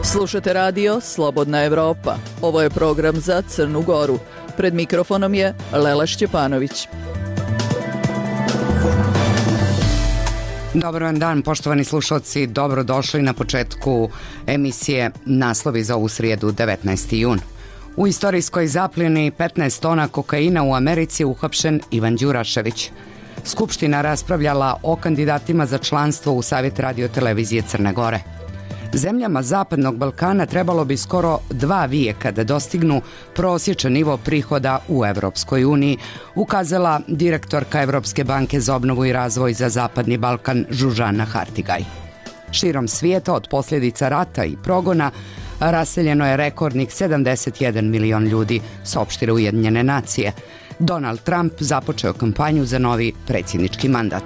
Slušate radio Slobodna Evropa. Ovo je program za Crnu Goru. Pred mikrofonom je Lela Šćepanović. Dobar vam dan, poštovani slušalci. Dobrodošli na početku emisije Naslovi za ovu srijedu, 19. jun. U istorijskoj zapljeni 15 tona kokaina u Americi uhapšen Ivan Đurašević. Skupština raspravljala o kandidatima za članstvo u Savjet radio-televizije Crne Gore. Zemljama Zapadnog Balkana trebalo bi skoro 2 vijeka da dostignu prosječan nivo prihoda u Evropskoj uniji, ukazala direktorka Evropske banke za obnovu i razvoj za Zapadni Balkan Zsuzsanna Hartigaj. Širom svijeta od posljedica rata i progona raseljeno je rekordnih 71 milion ljudi, saopštile Ujedinjene nacije. Donald Trump započeo kampanju za novi predsjednički mandat.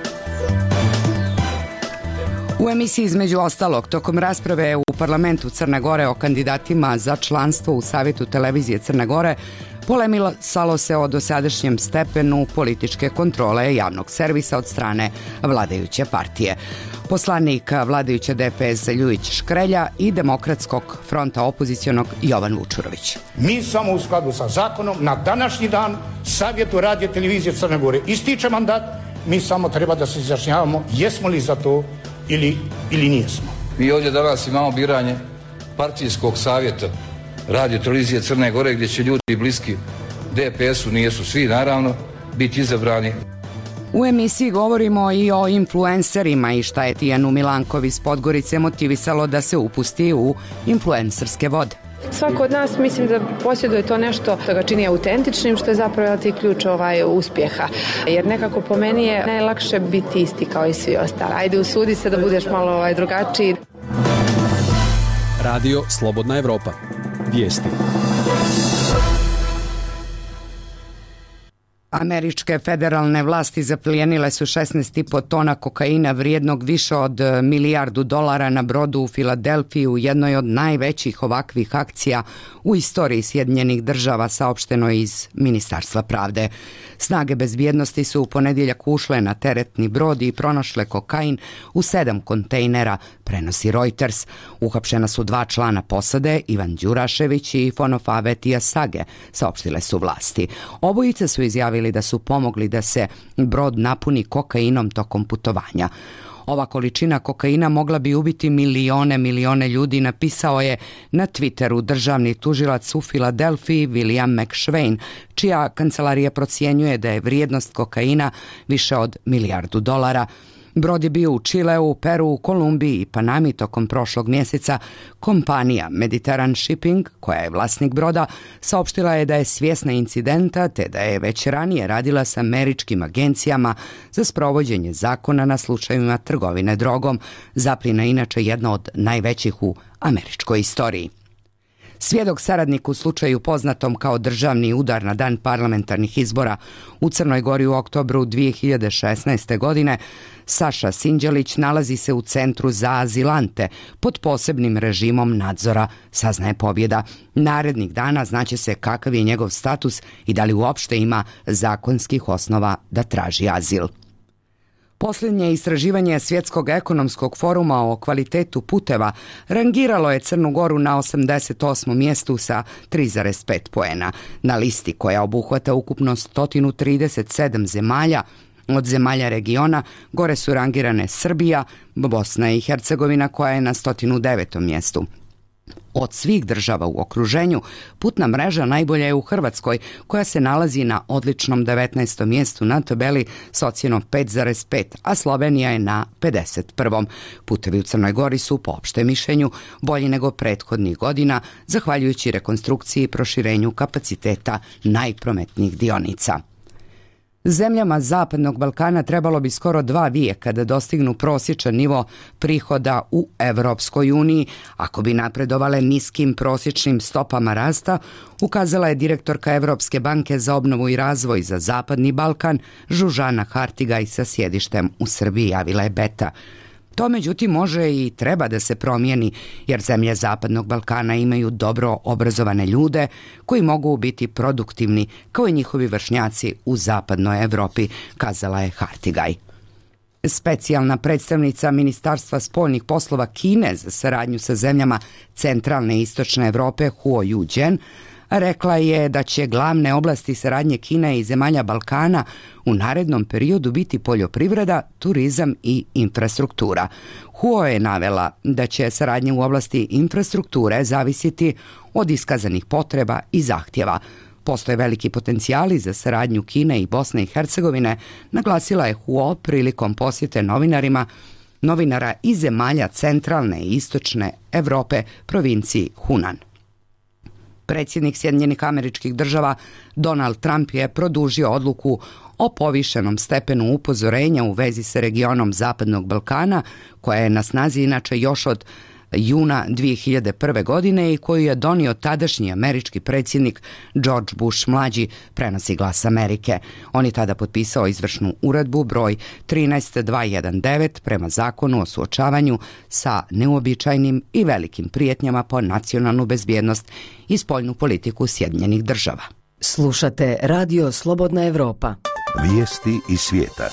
U emisiji između ostalog, tokom rasprave u parlamentu Crne Gore o kandidatima za članstvo u Savjetu televizije Crne Gore, polemisalo se o dosadašnjem stepenu političke kontrole javnog servisa od strane vladajuće partije. Poslanik vladajuće DPS Ljujić Škrelja i Demokratskog fronta opozicionog Jovan Vučurović. Mi samo u skladu sa zakonom na današnji dan Savjetu radio televizije Crne Gore ističe mandat, mi samo treba da se izjašnjavamo jesmo li za to ili nijesmo. Mi ovdje danas imamo biranje partijskog savjeta radio televizije Crne Gore gdje će ljudi bliski DPS-u, nijesu svi naravno, biti izabrani. U emisiji govorimo i o influencerima i šta je Tijanu Milanković iz Podgorice motivisalo da se upusti u influencerske vode. Svako od nas mislim da posjeduje to nešto što ga čini autentičnim, što je zapravo ti ključ uspjeha. Jer nekako po meni je najlakše biti isti kao i svi ostali. Ajde, usudi se da budeš malo drugačiji. Radio Slobodna Evropa. Vijesti. Američke federalne vlasti zaplijenile su 16,5 tona kokaina vrijednog više od $1 milijardu na brodu u Filadelfiji u jednoj od najvećih ovakvih akcija u istoriji Sjedinjenih država, saopšteno iz Ministarstva pravde. Snage bezbjednosti su u ponedjeljak ušle na teretni brod i pronašle kokain u 7 kontejnera, prenosi Reuters. Uhapšena su 2 člana posade, Ivan Đurašević i Fonofave Tiasage, saopštile su vlasti. Obojice su izjavili da su pomogli da se brod napuni kokainom tokom putovanja. Ova količina kokaina mogla bi ubiti milione ljudi, napisao je na Twitteru državni tužilac u Filadelfiji William McShane, čija kancelarija procjenjuje da je vrijednost kokaina više od $1 milijardu. Brod je bio u Čileu, Peru, Kolumbiji i Panami tokom prošlog mjeseca. Kompanija Mediterranean Shipping, koja je vlasnik broda, saopštila je da je svjesna incidenta te da je već ranije radila sa američkim agencijama za sprovođenje zakona na slučajevima trgovine drogom. Zapljena je inače jedna od najvećih u američkoj istoriji. Svjedok saradnik u slučaju poznatom kao državni udar na dan parlamentarnih izbora u Crnoj Gori u oktobru 2016. godine, Saša Sinđelić nalazi se u centru za azilante pod posebnim režimom nadzora, saznaje Pobjeda. Narednih dana znaće se kakav je njegov status i da li uopšte ima zakonskih osnova da traži azil. Posljednje istraživanje Svjetskog ekonomskog foruma o kvalitetu puteva rangiralo je Crnu Goru na 88. mjestu sa 3,5 poena. Na listi koja obuhvata ukupno 137 zemalja, od zemalja regiona gore su rangirane Srbija, Bosna i Hercegovina koja je na 109. mjestu. Od svih država u okruženju, putna mreža najbolja je u Hrvatskoj, koja se nalazi na odličnom 19. mjestu na tabeli s ocjenom 5,5, a Slovenija je na 51. Putevi u Crnoj Gori su, po opštem mišljenju, bolji nego prethodnih godina, zahvaljujući rekonstrukciji i proširenju kapaciteta najprometnijih dionica. Zemljama Zapadnog Balkana trebalo bi skoro 2 vijeka da dostignu prosječan nivo prihoda u Evropskoj uniji, ako bi napredovale niskim prosječnim stopama rasta, ukazala je direktorka Evropske banke za obnovu i razvoj za Zapadni Balkan Zsuzsanna Hartigaj sa sjedištem u Srbiji, javila je Beta. To međutim može i treba da se promijeni, jer zemlje Zapadnog Balkana imaju dobro obrazovane ljude koji mogu biti produktivni kao i njihovi vršnjaci u Zapadnoj Evropi, kazala je Hartigaj. Specijalna predstavnica Ministarstva spoljnih poslova Kine za saradnju sa zemljama centralne i istočne Evrope Huo Yujian rekla je da će glavne oblasti saradnje Kine i zemalja Balkana u narednom periodu biti poljoprivreda, turizam i infrastruktura. Huo je navela da će saradnja u oblasti infrastrukture zavisiti od iskazanih potreba i zahtjeva. Postoje veliki potencijali za saradnju Kine i Bosne i Hercegovine, naglasila je Huo prilikom posjete novinara iz zemalja centralne i istočne Evrope provinciji Hunan. Predsjednik Sjedinjenih Američkih Država Donald Trump je produžio odluku o povišenom stepenu upozorenja u vezi sa regionom Zapadnog Balkana, koja je na snazi inače još od juna 2001. godine i koju je donio tadašnji američki predsjednik George Bush mlađi, prenosi Glas Amerike. On je tada potpisao izvršnu uredbu broj 13219 prema zakonu o suočavanju sa neuobičajnim i velikim prijetnjama po nacionalnu bezbjednost i spoljnu politiku Sjedinjenih Država. Slušate Radio Slobodna Evropa. Vijesti iz svijeta.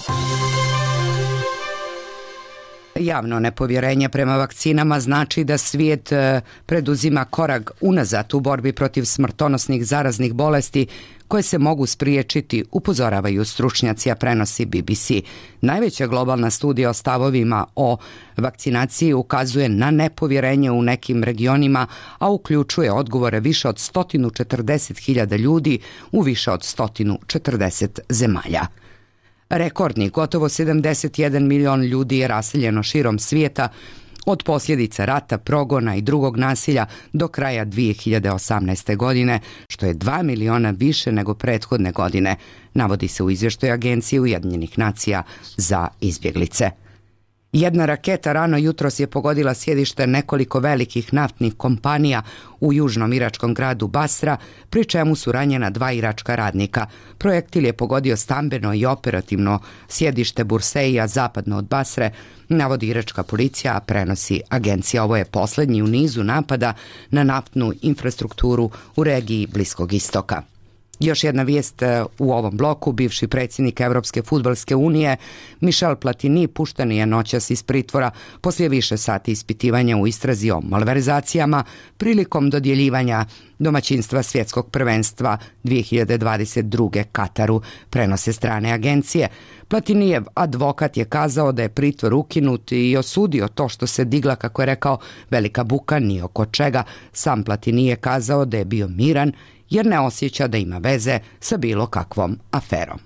Javno nepovjerenje prema vakcinama znači da svijet preduzima korak unazad u borbi protiv smrtonosnih zaraznih bolesti koje se mogu spriječiti, upozoravaju stručnjaci, a prenosi BBC. Najveća globalna studija o stavovima o vakcinaciji ukazuje na nepovjerenje u nekim regionima, a uključuje odgovore više od 140.000 ljudi u više od 140 zemalja. Rekordni, gotovo 71 milion ljudi je raseljeno širom svijeta od posljedica rata, progona i drugog nasilja do kraja 2018. godine, što je 2 miliona više nego prethodne godine, navodi se u izvještaju Agencije Ujedinjenih nacija za izbjeglice. Jedna raketa rano jutros je pogodila sjedište nekoliko velikih naftnih kompanija u južnom iračkom gradu Basra, pri čemu su ranjena 2 iračka radnika. Projektil je pogodio stambeno i operativno sjedište Burseija zapadno od Basre, navodi iračka policija, a prenosi agencija. Ovo je posljednji u nizu napada na naftnu infrastrukturu u regiji Bliskog istoka. Još jedna vijest u ovom bloku. Bivši predsjednik Evropske fudbalske unije Michel Platini pušten je noćas iz pritvora poslije više sati ispitivanja u istrazi o malverzacijama prilikom dodjeljivanja domaćinstva svjetskog prvenstva 2022. Kataru, prenose strane agencije. Platinijev advokat je kazao da je pritvor ukinut i osudio to što se digla, kako je rekao, velika buka ni oko čega. Sam Platini je kazao da je bio miran jer ne osjeća da ima veze sa bilo kakvom aferom.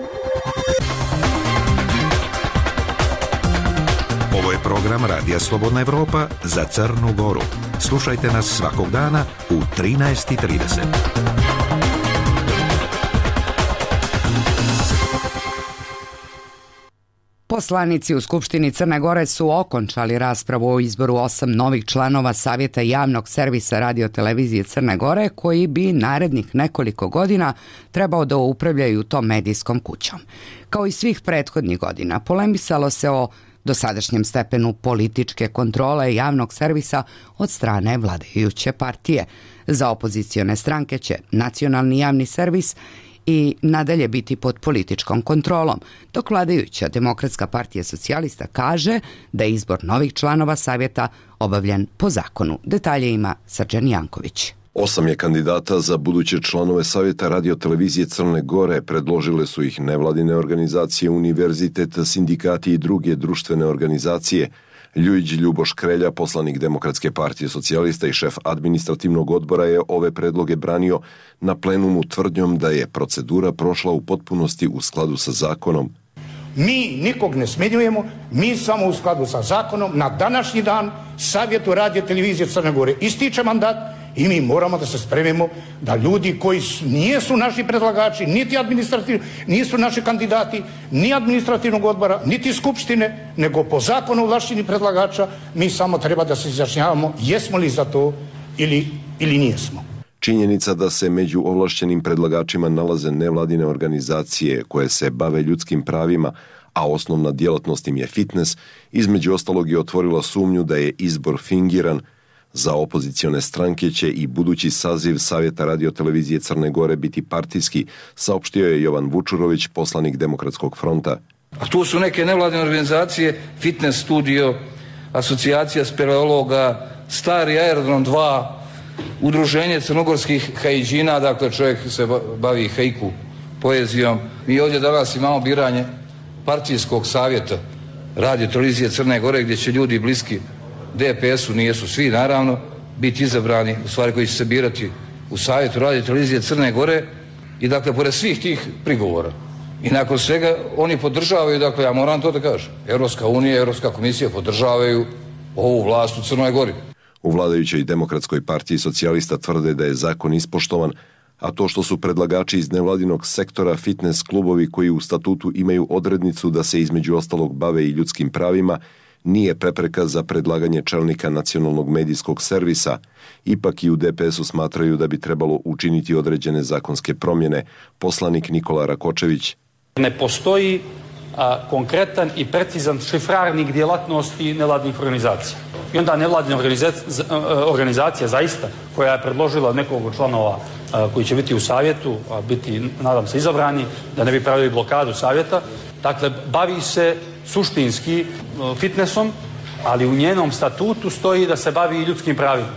Ovo je program Radija Slobodna Evropa za Crnu Goru. Slušajte nas svakog dana u 13:30. Poslanici u Skupštini Crne Gore su okončali raspravu o izboru 8 novih članova Savjeta javnog servisa radiotelevizije Crne Gore, koji bi narednih nekoliko godina trebao da upravljaju tom medijskom kućom. Kao i svih prethodnih godina, polemisalo se o dosadašnjem stepenu političke kontrole javnog servisa od strane vladajuće partije. Za opozicione stranke će nacionalni javni servis i nadalje biti pod političkom kontrolom, dok vladajuća Demokratska partija socijalista kaže da je izbor novih članova savjeta obavljen po zakonu. Detalje ima Srđan Janković. 8 je kandidata za buduće članove Savjeta radiotelevizije Crne Gore. Predložile su ih nevladine organizacije, univerzitet, sindikati i druge društvene organizacije. Ljujić Ljuboš Krelja, poslanik Demokratske partije socijalista i šef administrativnog odbora, je ove predloge branio na plenumu tvrdnjom da je procedura prošla u potpunosti u skladu sa zakonom. Mi nikog ne smjenjujemo, mi samo u skladu sa zakonom na današnji dan Savjetu radiotelevizije Crne Gore ističe mandat i mi moramo da se spremimo da ljudi koji nisu naši predlagači, niti administrativni, nisu naši kandidati, ni administrativnog odbora, niti skupštine, nego po zakonu ovlašćenih predlagača, mi samo treba da se izjašnjavamo jesmo li za to ili nijesmo. Činjenica da se među ovlašćenim predlagačima nalaze nevladine organizacije koje se bave ljudskim pravima, a osnovna djelatnost im je fitness, između ostalog je otvorila sumnju da je izbor fingiran. Za opozicione stranke će i budući saziv Savjeta radiotelevizije Crne Gore biti partijski, saopštio je Jovan Vučurović, poslanik Demokratskog fronta. A tu su neke nevladine organizacije, Fitness studio, Asocijacija speleologa, Stari aerodrom 2, Udruženje crnogorskih haiđina, dakle čovjek se bavi haiku poezijom. Mi ovdje danas imamo biranje partijskog savjeta Radio televizije Crne Gore, gdje će ljudi bliski DPS-u, nijesu svi naravno, biti izabrani, u stvari koji će se birati u savjetu Radio televizije Crne Gore. I dakle, pored svih tih prigovora i nakon svega oni podržavaju, dakle, ja moram to da kažem, Europska unija, Europska komisija podržavaju ovu vlast u Crnoj Gori. U vladajućoj Demokratskoj partiji socijalista tvrde da je zakon ispoštovan, a to što su predlagači iz nevladinog sektora fitness klubovi koji u statutu imaju odrednicu da se između ostalog bave i ljudskim pravima, nije prepreka za predlaganje čelnika nacionalnog medijskog servisa. Ipak i u DPS-u smatraju da bi trebalo učiniti određene zakonske promjene. Poslanik Nikola Rakočević. Ne postoji konkretan i precizan šifrarnik djelatnosti nevladnih organizacija. I onda nevladina organizacija zaista, koja je predložila nekog od članova koji će biti u savjetu, a biti, nadam se, izabrani, da ne bi pravili blokadu savjeta, dakle, bavi se suštinski fitnessom, ali u njenom statutu stoji da se bavi i ljudskim pravima.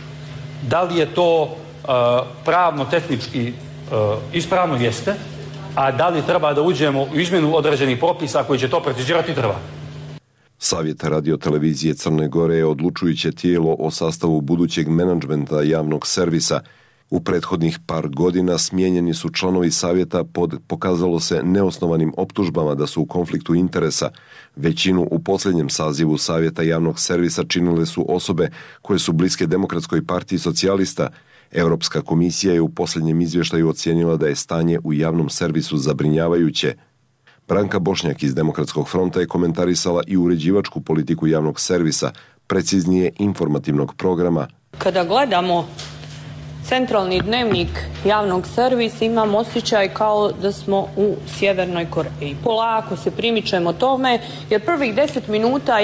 Da li je to pravno-tehnički ispravno? Jeste. A da li treba da uđemo u izmjenu određenih propisa koji će to precizirati? Treba. Savjet Radio televizije Crne Gore je odlučujuće tijelo o sastavu budućeg menadžmenta javnog servisa. U prethodnih par godina smijenjeni su članovi savjeta pod, pokazalo se, neosnovanim optužbama da su u konfliktu interesa. Većinu u posljednjem sazivu savjeta javnog servisa činile su osobe koje su bliske Demokratskoj partiji socijalista. Europska komisija je u posljednjem izvještaju ocijenila da je stanje u javnom servisu zabrinjavajuće. Branka Bošnjak iz Demokratskog fronta je komentarisala i uređivačku politiku javnog servisa, preciznije informativnog programa. Kada gledamo centralni dnevnik javnog servisa, imam osjećaj kao da smo u Sjevernoj Koreji. Polako se primičemo tome, jer prvih 10 minuta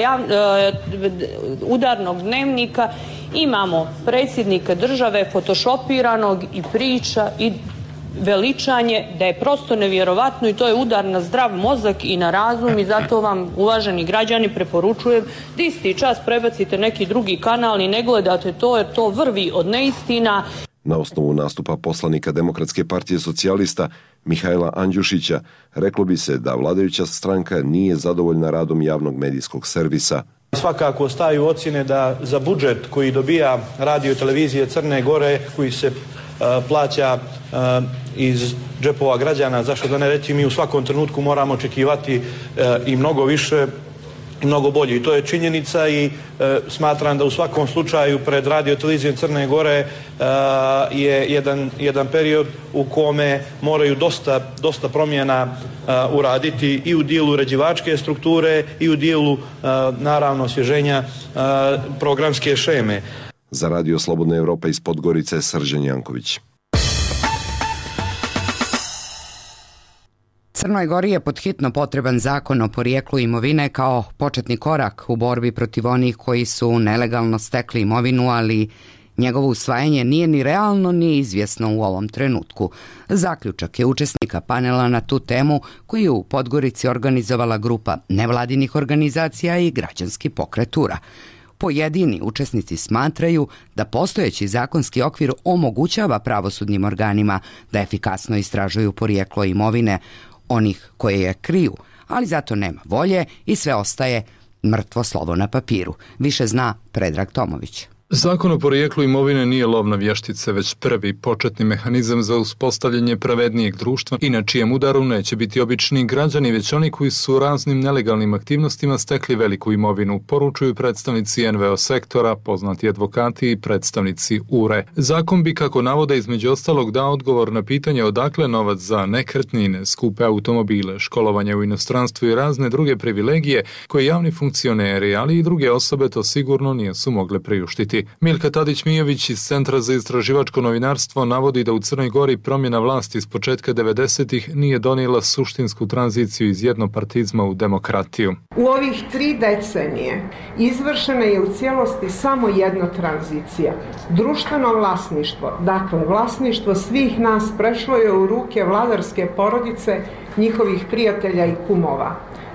udarnog dnevnika imamo predsjednika države fotošopiranog i priča i veličanje da je prosto nevjerovatno i to je udar na zdrav mozak i na razum i zato vam, uvaženi građani, preporučujem da isti čas prebacite neki drugi kanal i ne gledate to jer to vrvi od neistina. Na osnovu nastupa poslanika Demokratske partije socijalista Mihajla Andjušića reklo bi se da vladajuća stranka nije zadovoljna radom javnog medijskog servisa. Svakako staju ocjene da za budžet koji dobija Radio televizije Crne Gore, koji se plaća iz džepova građana, zašto da ne reći, mi u svakom trenutku moramo očekivati i mnogo više i mnogo bolje. I to je činjenica i smatram da u svakom slučaju pred Radio televizijom Crne Gore je jedan period u kome moraju dosta promjena uraditi i u dijelu uređivačke strukture i u dijelu naravno osvježenja programske šeme. Za Radio Slobodna Evropa iz Podgorice, Srđan Janković. Crnoj Gori je podhitno potreban zakon o porijeklu imovine kao početni korak u borbi protiv onih koji su nelegalno stekli imovinu, ali njegovo usvajanje nije ni realno ni izvjesno u ovom trenutku. Zaključak je učesnika panela na tu temu koji je u Podgorici organizovala grupa nevladinih organizacija i građanski pokret URA. Pojedini učesnici smatraju da postojeći zakonski okvir omogućava pravosudnim organima da efikasno istražuju porijeklo imovine onih koje je kriju, ali zato nema volje i sve ostaje mrtvo slovo na papiru. Više zna Predrag Tomović. Zakon o porijeklu imovine nije lov na vještice, već prvi početni mehanizam za uspostavljanje pravednijeg društva i na čijem udaru neće biti obični građani, već oni koji su raznim nelegalnim aktivnostima stekli veliku imovinu, poručuju predstavnici NVO sektora, poznati advokati i predstavnici URE. Zakon bi, kako navode, između ostalog dao odgovor na pitanje odakle novac za nekretnine, skupe automobile, školovanje u inostranstvu i razne druge privilegije koje javni funkcioneri, ali i druge osobe to sigurno nisu mogle priuštiti. Milka Tadić-Mijović iz Centra za istraživačko novinarstvo navodi da u Crnoj Gori promjena vlasti iz početka 90-ih nije donijela suštinsku tranziciju iz jednopartizma u demokratiju. U ovih 3 decenije izvršena je u cijelosti samo jedna tranzicija. Društveno vlasništvo, dakle vlasništvo svih nas, prešlo je u ruke vladarske porodice, njihovih prijatelja i kumova.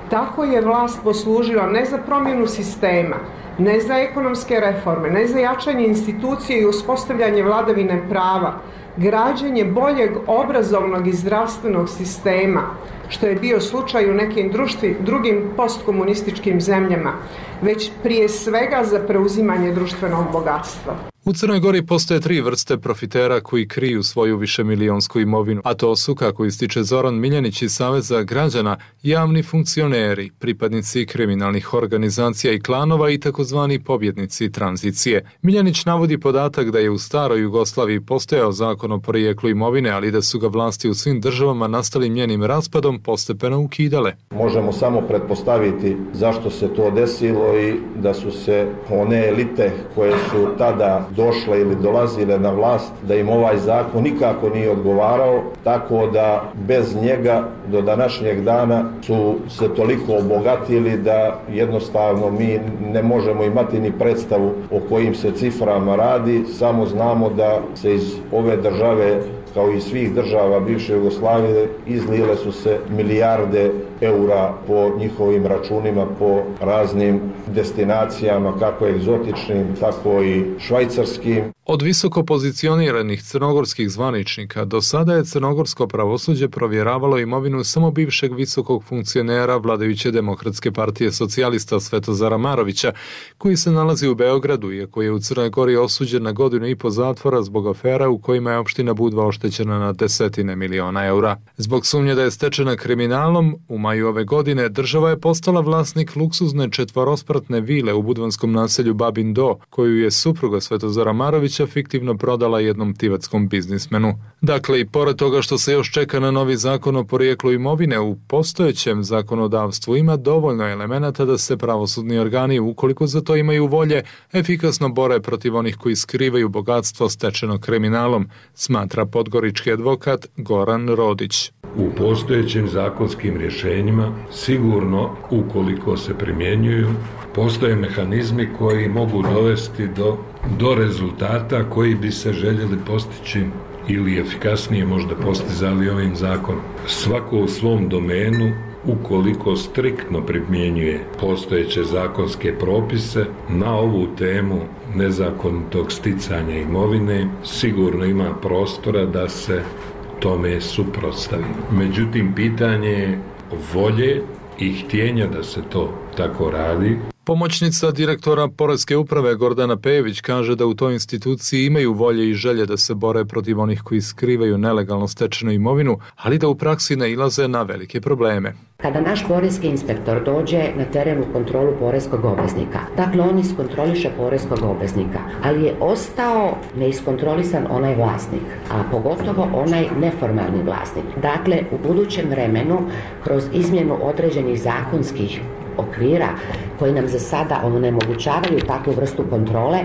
Tako je vlast poslužila ne za promjenu sistema, ne za ekonomske reforme, ne za jačanje institucije i uspostavljanje vladavine prava, građenje boljeg obrazovnog i zdravstvenog sistema, što je bio slučaj u nekim drugim postkomunističkim zemljama, već prije svega za preuzimanje društvenog bogatstva. U Crnoj Gori postoje 3 vrste profitera koji kriju svoju višemilijonsku imovinu, a to su, kako ističe Zoran Miljanić iz Saveza građana, javni funkcioneri, pripadnici kriminalnih organizacija i klanova i takozvani pobjednici tranzicije. Miljanić navodi podatak da je u staroj Jugoslaviji postojao zakon o porijeklu imovine, ali da su ga vlasti u svim državama nastalim njenim raspadom postepeno ukidale. Možemo samo pretpostaviti zašto se to desilo i da su se one elite koje su tada došle ili dolazile na vlast, da im ovaj zakon nikako nije odgovarao, tako da bez njega do današnjeg dana su se toliko obogatili da jednostavno mi ne možemo imati ni predstavu o kojim se ciframa radi, samo znamo da se iz ove države, kao i svih država bivše Jugoslavije, izlile su se milijarde eura po njihovim računima, po raznim destinacijama, kako egzotičnim, tako i švajcarskim. Od visoko pozicioniranih crnogorskih zvaničnika do sada je crnogorsko pravosuđe provjeravalo imovinu samo bivšeg visokog funkcionera vladajuće Demokratske partije socijalista Svetozara Marovića, koji se nalazi u Beogradu, iako je u Crnoj Gori osuđen na 1,5 godine zatvora zbog afera u kojima je opština Budva oštećena na desetine miliona eura. Zbog sumnje da je stečena kriminalom, u maju ove godine država je postala vlasnik luksuzne 4-spratne vile u budvanskom naselju Babin Do, koju je supruga Svetozara Marovića fiktivno prodala jednom tivatskom biznismenu. Dakle, i pored toga što se još čeka na novi zakon o porijeklu imovine, u postojećem zakonodavstvu ima dovoljno elemenata da se pravosudni organi, ukoliko za to imaju volje, efikasno bore protiv onih koji skrivaju bogatstvo stečeno kriminalom, smatra podgorički advokat Goran Rodić. U postojećim zakonskim rješenjima sigurno, ukoliko se primjenjuju, postoje mehanizmi koji mogu dovesti do rezultata koji bi se željeli postići ili efikasnije možda postizali ovim zakonom. Svako u svom domenu, ukoliko striktno primjenjuje postojeće zakonske propise na ovu temu nezakonitog sticanja imovine, sigurno ima prostora da se tome suprotstavi. Međutim, pitanje je volje i htjenja da se to tako radi. Pomoćnica direktora Poreske uprave Gordana Pejević kaže da u toj instituciji imaju volje i želje da se bore protiv onih koji skrivaju nelegalno stečenu imovinu, ali da u praksi nailaze na velike probleme. Kada naš poreski inspektor dođe na teren u kontrolu poreskog obveznika, dakle on iskontroliše poreskog obveznika, ali je ostao neiskontrolisan onaj vlasnik, a pogotovo onaj neformalni vlasnik. Dakle, u budućem vremenu, kroz izmjenu određenih zakonskih okvira koji nam za sada onemogućavaju takvu vrstu kontrole,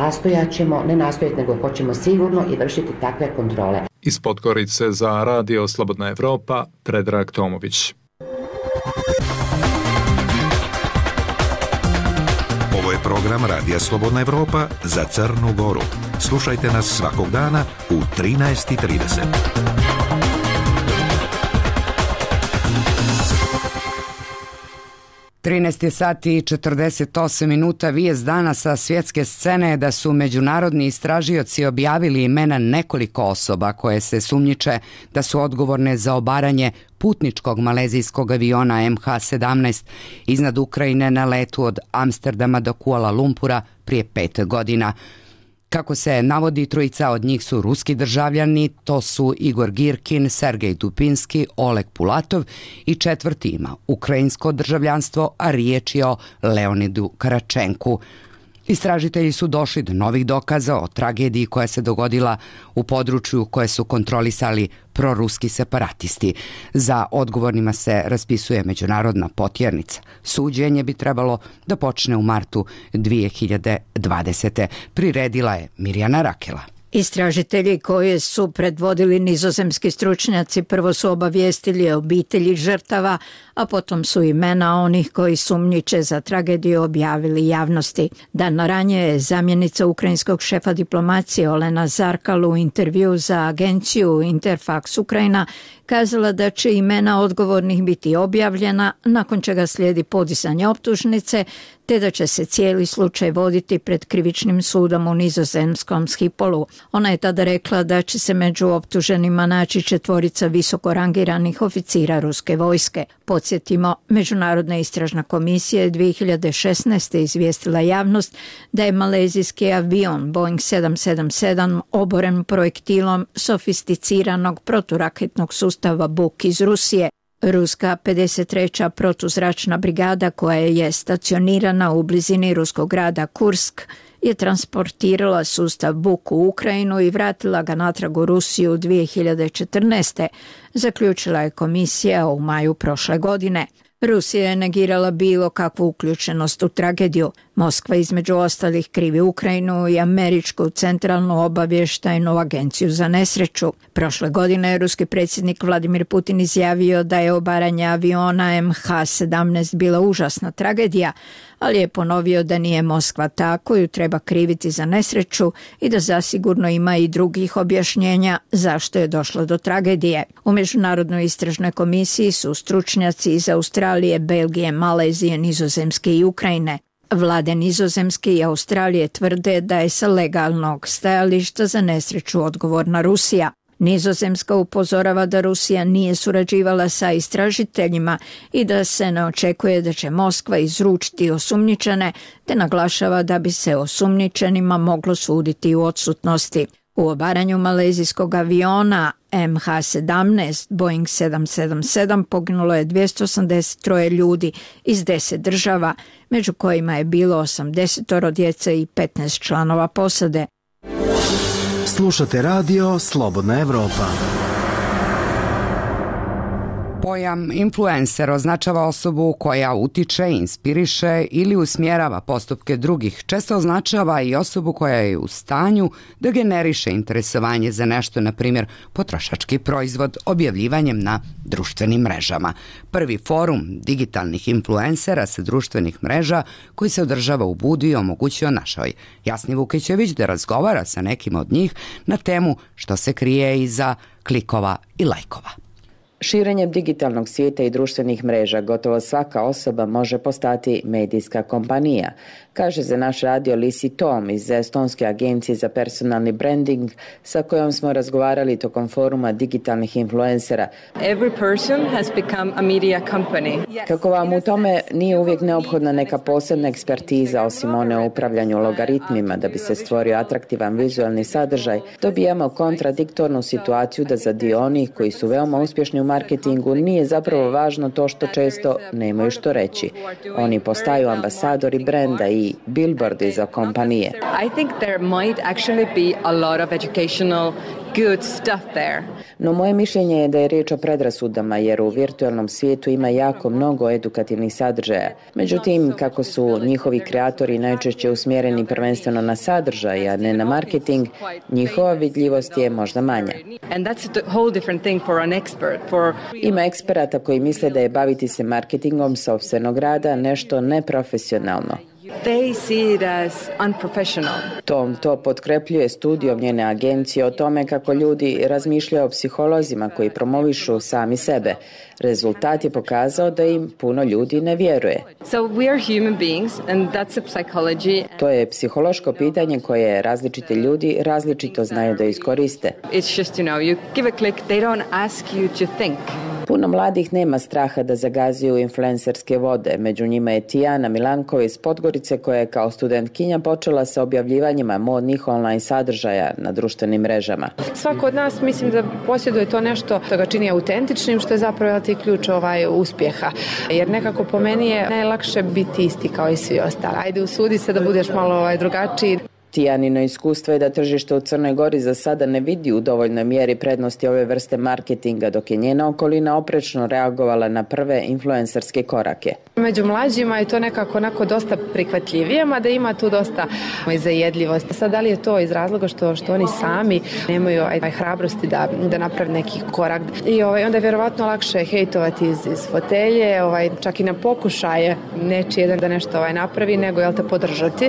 hoćemo sigurno i vršiti takve kontrole. Iz Podgorice za Radio Slobodna Evropa, Predrag Tomović. Ovo je program Radija Slobodna Evropa za Crnu Goru. Slušajte nas svakog dana u 13:30. 13 sati i 48 minuta. Vijest dana sa svjetske scene je da su međunarodni istražioci objavili imena nekoliko osoba koje se sumnjiče da su odgovorne za obaranje putničkog malezijskog aviona MH17 iznad Ukrajine na letu od Amsterdama do Kuala Lumpura prije 5 godina. Kako se navodi, trojica od njih su ruski državljani, to su Igor Girkin, Sergej Dupinski, Oleg Pulatov i četvrti ima ukrajinsko državljanstvo, a riječ je o Leonidu Karačenku. Istražitelji su došli do novih dokaza o tragediji koja se dogodila u području koje su kontrolisali proruski separatisti. Za odgovornima se raspisuje međunarodna potjernica. Suđenje bi trebalo da počne u martu 2020. Priredila je Mirjana Rakela. Istražitelji koje su predvodili nizozemski stručnjaci prvo su obavijestili obitelji žrtava, a potom su imena onih koji sumnjiče za tragediju objavili javnosti. Dan ranije je zamjenica ukrajinskog šefa diplomacije Olena Zarkal u intervju za agenciju Interfax Ukrajina kazala da će imena odgovornih biti objavljena, nakon čega slijedi podizanje optužnice, te da će se cijeli slučaj voditi pred krivičnim sudom u nizozemskom Schipolu. Ona je tada rekla da će se među optuženima naći 4 visoko rangiranih oficira ruske vojske. Podsjetimo, Međunarodna istražna komisija je 2016. izvijestila javnost da je malezijski avion Boeing 777 oboren projektilom sofisticiranog proturaketnog sustava Buk iz Rusije. Ruska 53. protuzračna brigada koja je stacionirana u blizini ruskog grada Kursk je transportirala sustav Buk u Ukrajinu i vratila ga natrag u Rusiju 2014. Zaključila je komisija u maju prošle godine. Rusija je negirala bilo kakvu uključenost u tragediju. Moskva između ostalih krivi Ukrajinu i Američku centralnu obavještajnu agenciju za nesreću. Prošle godine je ruski predsjednik Vladimir Putin izjavio da je obaranje aviona MH17 bila užasna tragedija, ali je ponovio da nije Moskva ta koju treba kriviti za nesreću i da zasigurno ima i drugih objašnjenja zašto je došlo do tragedije. U Međunarodnoj istražnoj komisiji su stručnjaci iz Australije, Belgije, Malezije, Nizozemske i Ukrajine. Vlade Nizozemske i Australije tvrde da je sa legalnog stajališta za nesreću odgovorna Rusija. Nizozemska upozorava da Rusija nije surađivala sa istražiteljima i da se ne očekuje da će Moskva izručiti osumnjičene, te naglašava da bi se osumnjičenima moglo suditi u odsutnosti. U obaranju malezijskog aviona MH17 Boeing 777 poginulo je 283 ljudi iz 10 država, među kojima je bilo 80 djece i 15 članova posade. Slušate radio Slobodna Evropa. Pojam influencer označava osobu koja utiče, inspiriše ili usmjerava postupke drugih. Često označava i osobu koja je u stanju da generiše interesovanje za nešto, na primjer potrošački proizvod, objavljivanjem na društvenim mrežama. Prvi forum digitalnih influencera sa društvenih mreža koji se održava u Budvi omogućio našoj Jasni Vukićević da razgovara sa nekim od njih na temu što se krije iza klikova i lajkova. Širenjem digitalnog svijeta i društvenih mreža gotovo svaka osoba može postati medijska kompanija, kaže za naš radio Lisi Tom iz Estonske agencije za personalni branding sa kojom smo razgovarali tokom foruma digitalnih influencera. Every person has become a media company. Kako vam u tome nije uvijek neophodna neka posebna ekspertiza osim one o upravljanju logaritmima da bi se stvorio atraktivan vizualni sadržaj, dobijamo kontradiktornu situaciju da za dio onih koji su veoma uspješni u marketingu nije zapravo važno to što često nemaju što reći. Oni postaju ambasadori brenda i billboardi za kompanije. I think there might actually be a lot of educational good stuff there. No moje mišljenje je da je riječ o predrasudama jer u virtualnom svijetu ima jako mnogo edukativnih sadržaja. Međutim, kako su njihovi kreatori najčešće usmjereni prvenstveno na sadržaj, a ne na marketing, njihova vidljivost je možda manja. And that's a whole different thing for an expert. Ima eksperata koji misle da je baviti se marketingom sopstvenog rada nešto neprofesionalno. They see it as unprofessional. Tom to potkrepljuje studijom njene agencije o tome kako ljudi razmišljaju o psiholozima koji promovišu sami sebe. Rezultat je pokazao da im puno ljudi ne vjeruje. So we are human beings and that's a psychology. To je psihološko pitanje koje različiti ljudi različito znaju da iskoriste. It's just, you give a click, they don't ask you to think. Puno mladih nema straha da zagazuju influencerske vode. Među njima je Tijana Milankova iz Podgorice koja je kao studentkinja počela sa objavljivanjima modnih online sadržaja na društvenim mrežama. Svako od nas mislim da posjeduje to nešto što ga čini autentičnim, što je zapravo ključ uspjeha. Jer nekako po meni je najlakše biti isti kao i svi ostali. Ajde, usudi se da budeš malo drugačiji. Tijanino iskustvo je da tržište u Crnoj Gori za sada ne vidi u dovoljnoj mjeri prednosti ove vrste marketinga, dok je njena okolina oprečno reagovala na prve influencerske korake. Među mlađima je to nekako dosta prihvatljivije, mada ima tu dosta zajedljivosti. Sad, da li je to iz razloga što oni sami nemaju hrabrosti da naprave neki korak. I onda je vjerovatno lakše hejtovati iz fotelje, čak i na pokušaje nečije da nešto napravi, nego te podržati.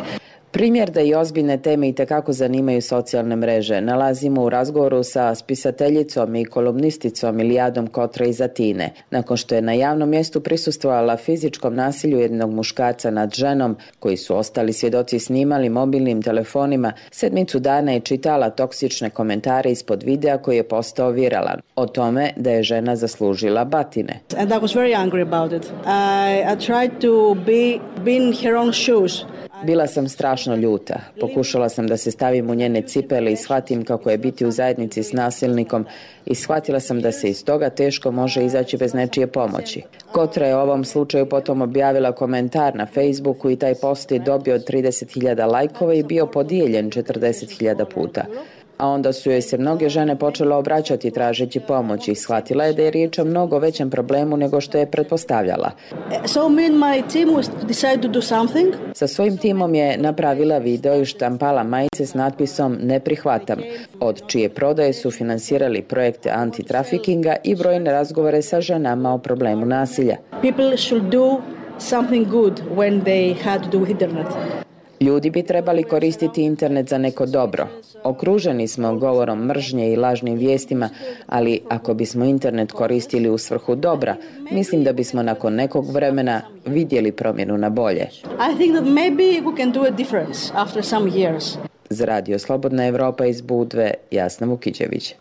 Primjer da i ozbiljne teme itekako zanimaju socijalne mreže nalazimo u razgovoru sa spisateljicom i kolumnisticom Ilijadom Kotra iz Atine. Nakon što je na javnom mjestu prisustvovala fizičkom nasilju jednog muškarca nad ženom, koji su ostali svjedoci snimali mobilnim telefonima, 7 dana je čitala toksične komentare ispod videa koji je postao viralan. O tome da je žena zaslužila batine. And I was very angry about it. I tried to be in her own shoes. Bila sam strašno ljuta. Pokušala sam da se stavim u njene cipele i shvatim kako je biti u zajednici s nasilnikom i shvatila sam da se iz toga teško može izaći bez nečije pomoći. Kotra je u ovom slučaju potom objavila komentar na Facebooku i taj post je dobio 30.000 lajkova i bio podijeljen 40.000 puta. A onda su joj se mnoge žene počele obraćati tražeći pomoć i shvatila je da je riječ o mnogo većem problemu nego što je pretpostavljala. So me and my team decided to do something. Sa svojim timom je napravila video i štampala majice s natpisom "Ne prihvatam", od čije prodaje su finansirali projekte antitrafikinga i brojne razgovore sa ženama o problemu nasilja. People should do something good when they had to do with internet. Ljudi bi trebali koristiti internet za neko dobro. Okruženi smo govorom mržnje i lažnim vijestima, ali ako bismo internet koristili u svrhu dobra, mislim da bismo nakon nekog vremena vidjeli promjenu na bolje. I think that maybe we can do a difference after some years. Za Radio Slobodna Evropa iz Budve, Jasna Vukićević.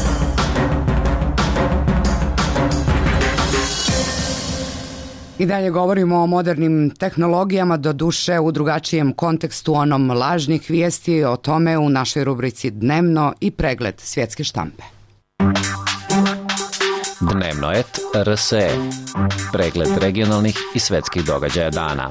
I dalje govorimo o modernim tehnologijama, do duše u drugačijem kontekstu, onom lažnih vijesti, o tome u našoj rubrici Dnevno i pregled svjetske štampe. Dnevno et RSE. Pregled regionalnih i svjetskih događaja dana.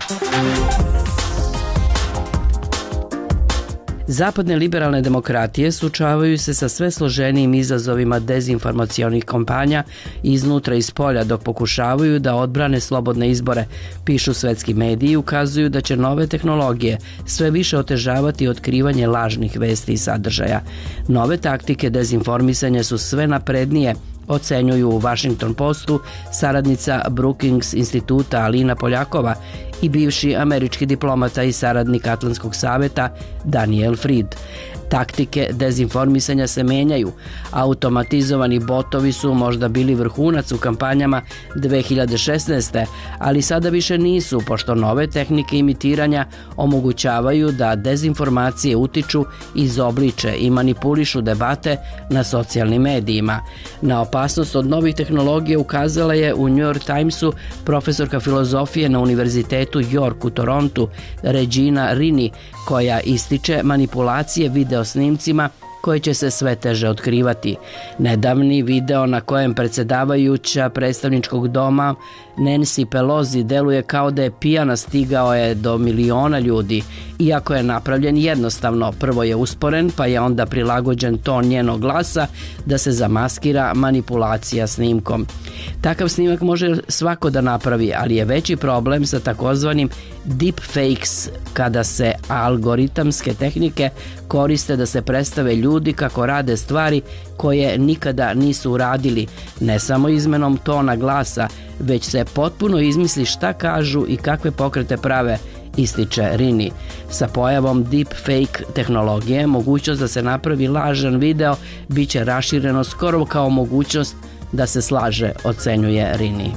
Zapadne liberalne demokratije suočavaju se sa sve složenijim izazovima dezinformacionih kampanja iznutra i spolja dok pokušavaju da odbrane slobodne izbore. Pišu svetski mediji i ukazuju da će nove tehnologije sve više otežavati otkrivanje lažnih vesti i sadržaja. Nove taktike dezinformisanja su sve naprednije, ocenjuju u Washington Postu saradnica Brookings instituta Alina Poljakova i bivši američki diplomata i saradnik Atlantskog saveta Daniel Fried. Taktike dezinformisanja se menjaju. Automatizovani botovi su možda bili vrhunac u kampanjama 2016. ali sada više nisu, pošto nove tehnike imitiranja omogućavaju da dezinformacije utiču, izobliče i manipulišu debate na socijalnim medijima. Na opasnost od novih tehnologija ukazala je u New York Timesu profesorka filozofije na Univerzitetu York u Torontu Regina Rini, koja ističe manipulacije videosnimcima koje će se sve teže otkrivati. Nedavni video na kojem predsjedavajuća predstavničkog doma Nancy Pelosi deluje kao da je pijana stigao je do miliona ljudi. Iako je napravljen jednostavno, prvo je usporen pa je onda prilagođen ton njenog glasa da se zamaskira manipulacija snimkom. Takav snimak može svako da napravi, ali je veći problem sa takozvanim deepfakes, kada se algoritamske tehnike koriste da se predstave ljudi kako rade stvari koje nikada nisu uradili, ne samo izmenom tona glasa, već se potpuno izmisli šta kažu i kakve pokrete prave, ističe Rini. Sa pojavom deepfake tehnologije, mogućnost da se napravi lažan video biće rašireno skoro kao mogućnost da se slaže, ocenjuje Rini.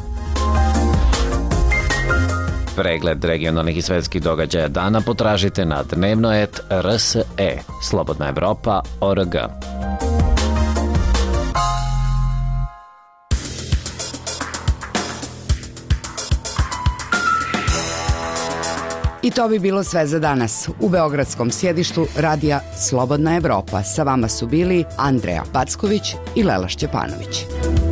Pregled regionalnih i svjetskih događaja dana potražite na dnevno.rs.e, Slobodna Evropa.org. I to bi bilo sve za danas. U beogradskom sjedištu radija Slobodna Evropa sa vama su bili Andreja Packović i Lela Šćepanović.